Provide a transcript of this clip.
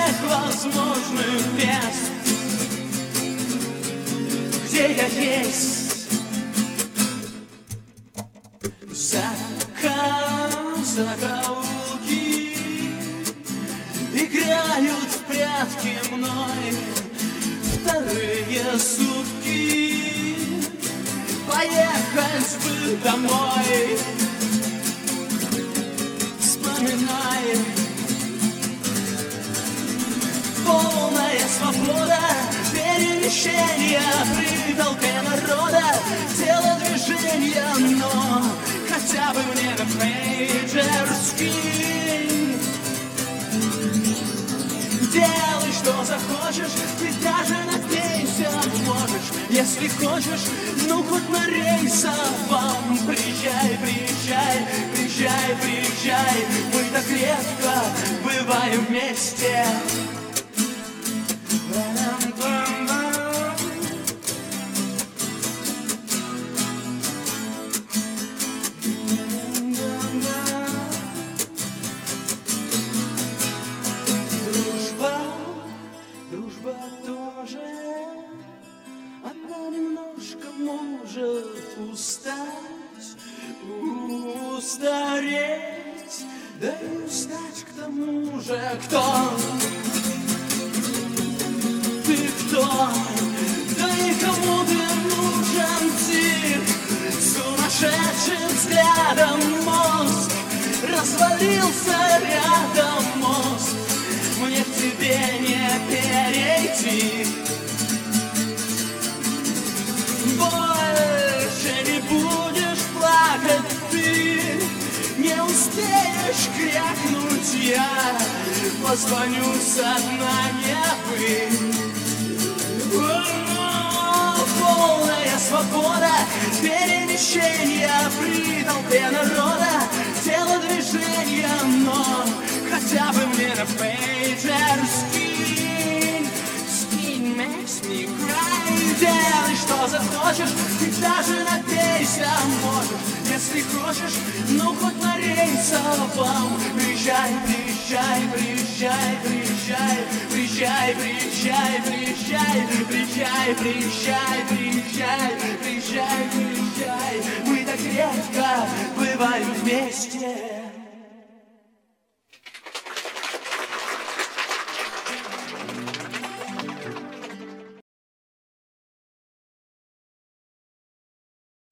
всех возможных мест, где я есть. Закоулки играют в прятки мной вторые сутки. Поехать бы домой, вспоминай. Полная свобода перемещения при толпе народа, тело движения, но хотя бы мне на пейджер скинь. Делай, что захочешь, ты даже напейся можешь. Если хочешь, ну хоть на рейсовом. Приезжай, приезжай, приезжай, приезжай. Мы так редко бываем вместе. Дружба тоже, она немножко может устать, устареть, да и устать к тому же. Кто? Ты кто? Да и кому ты нужен, тип? Сумасшедшим взглядом мозг развалился рядом мост. Мне к тебе не перейти. Больше не будешь плакать ты, не успеешь крякнуть я. Позвоню со дна Невы. Полная свобода перемещения при толпе народа, тело движения, но хотя бы мне на пейджер скинь. Скинь makes me cry. Делай, что захочешь, ты даже напейся можешь. Если хочешь, ну хоть на рейсовом. Приезжай, приезжай, приезжай, приезжай, приезжай, приезжай, приезжай, приезжай, приезжай, приезжай, приезжай, приезжай. Мы так редко бываем вместе.